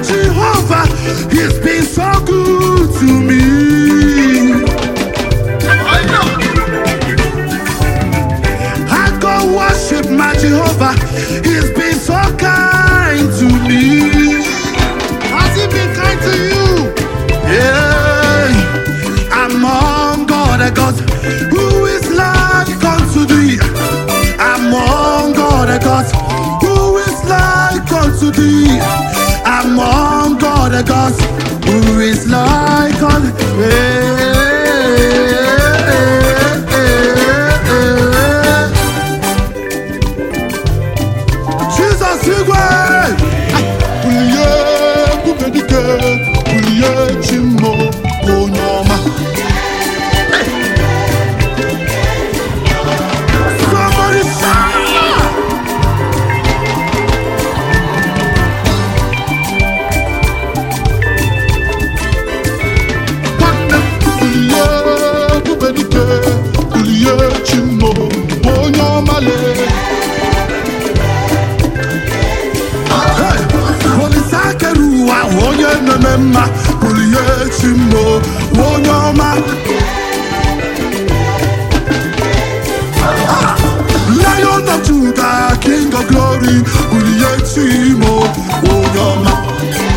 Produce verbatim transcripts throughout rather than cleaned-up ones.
Jehovah, he's been so good to me. I go worship my Jehovah, he's been so kind to me. Has he been kind to you? Yeah, among God the gods, who is like unto thee? Among God the gods, who is like unto thee? Among God the gods, who is like unto thee? Jesus, you way. Puliye, kupedike, puliye chimo, onyoma. Somebody shout! Puliye, kupedike, puliye chimo, onyoma le. Polisakeruwa onye nemema puliye chimo onyoma. Lion of Judah, King of Glory, puliye chimo onyoma.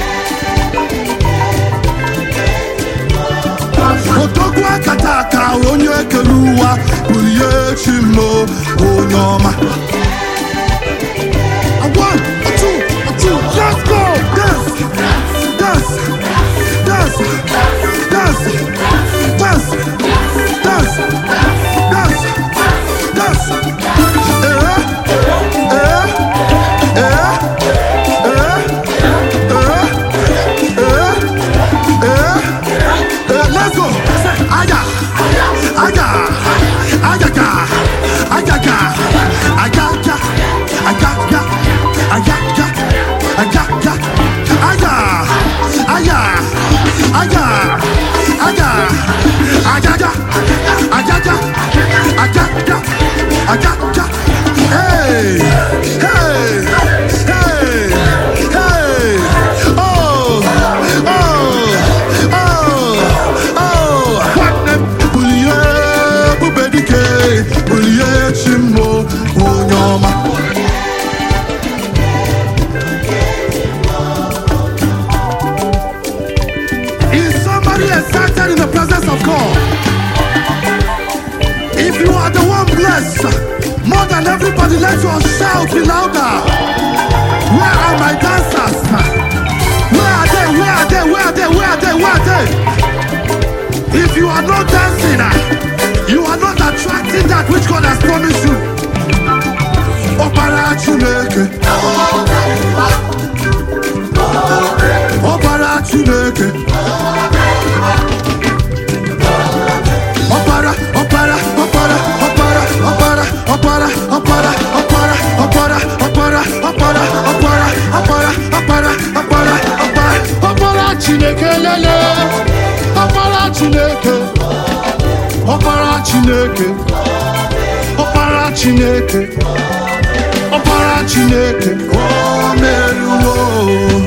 Otogwa kataka onye keruwa puliye chimo onyoma. One, two, two, let's go! Dance, dance, dance, dance, dance, dance, dance, dance. Eh, eh, eh, eh, eh, eh, eh, let's go! Aya, aya, ayaga, ayaga, ayaga, ayaga. Ayaga, ayaga, aya, aya, aya, aya, ayaga, ayaga, ayaga, ayaga. Hey, hey, hey, hey. Oh, oh, oh, oh. Puliye, bubedike, puliye chimo, onyoma. Excited in the presence of God. If you are the one blessed more than everybody, let your shout be louder. Where are my dancers? Where are they? Where are they? Where are they? Where are they? Where are they? If you are not dancing, you are not attracting that which God has promised you. Opara Chineke, Opara Chineke. Opara, opara, opara, opara, opara, opara, opara, opara, opara, opara, opara, opara, opara, opara, opara, opara, opara Chineke lele, opara Chineke, opara Chineke, opara Chineke, opara Chineke, oh meruo.